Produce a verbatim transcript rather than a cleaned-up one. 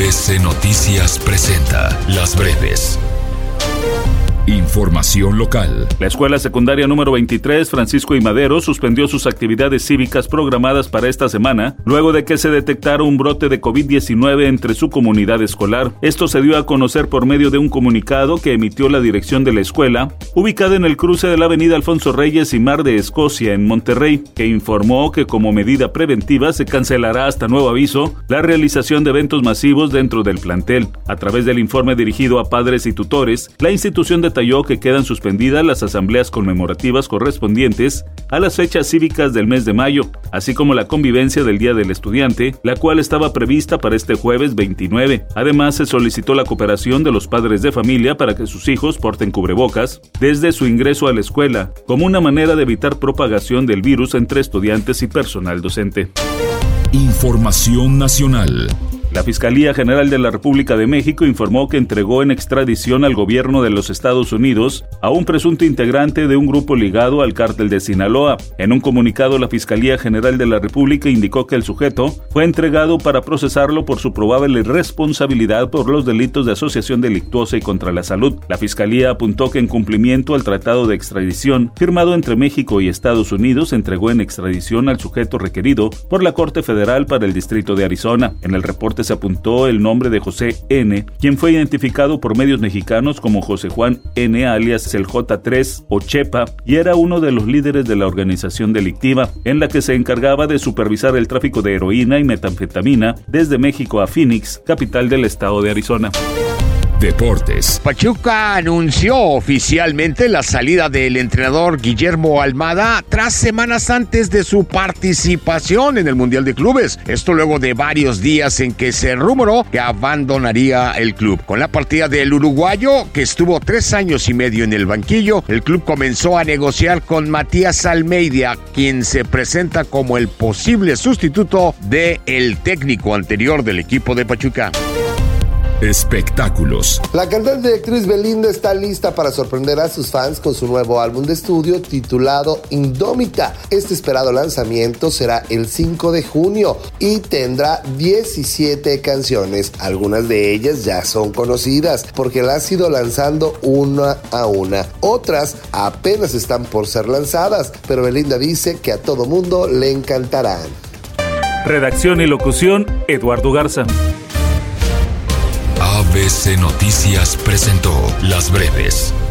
A B C Noticias presenta Las Breves. Información local. La escuela secundaria número veintitrés Francisco I. Madero suspendió sus actividades cívicas programadas para esta semana, luego de que se detectara un brote de covid diecinueve entre su comunidad escolar. Esto se dio a conocer por medio de un comunicado que emitió la dirección de la escuela, ubicada en el cruce de la avenida Alfonso Reyes y Mar de Escocia, en Monterrey, que informó que como medida preventiva se cancelará hasta nuevo aviso la realización de eventos masivos dentro del plantel. A través del informe dirigido a padres y tutores, la institución de detalló que quedan suspendidas las asambleas conmemorativas correspondientes a las fechas cívicas del mes de mayo, así como la convivencia del Día del Estudiante, la cual estaba prevista para este jueves veintinueve. Además, se solicitó la cooperación de los padres de familia para que sus hijos porten cubrebocas desde su ingreso a la escuela, como una manera de evitar propagación del virus entre estudiantes y personal docente. Información nacional. La Fiscalía General de la República de México informó que entregó en extradición al gobierno de los Estados Unidos a un presunto integrante de un grupo ligado al cártel de Sinaloa. En un comunicado, la Fiscalía General de la República indicó que el sujeto fue entregado para procesarlo por su probable responsabilidad por los delitos de asociación delictuosa y contra la salud. La Fiscalía apuntó que en cumplimiento al tratado de extradición firmado entre México y Estados Unidos, entregó en extradición al sujeto requerido por la Corte Federal para el Distrito de Arizona. En el reporte se apuntó el nombre de José N., quien fue identificado por medios mexicanos como José Juan N., alias el J tres o Chepa, y era uno de los líderes de la organización delictiva, en la que se encargaba de supervisar el tráfico de heroína y metanfetamina desde México a Phoenix, capital del estado de Arizona. Deportes. Pachuca anunció oficialmente la salida del entrenador Guillermo Almada tras semanas antes de su participación en el Mundial de Clubes. Esto luego de varios días en que se rumoró que abandonaría el club. Con la partida del uruguayo, que estuvo tres años y medio en el banquillo, el club comenzó a negociar con Matías Almeida, quien se presenta como el posible sustituto del técnico anterior del equipo de Pachuca. Espectáculos. La cantante y actriz Belinda está lista para sorprender a sus fans con su nuevo álbum de estudio titulado Indómita. Este esperado lanzamiento será el cinco de junio y tendrá diecisiete canciones. Algunas de ellas ya son conocidas porque las ha ido lanzando una a una. Otras apenas están por ser lanzadas, pero Belinda dice que a todo mundo le encantarán. Redacción y locución, Eduardo Garza. A B C Noticias presentó Las Breves.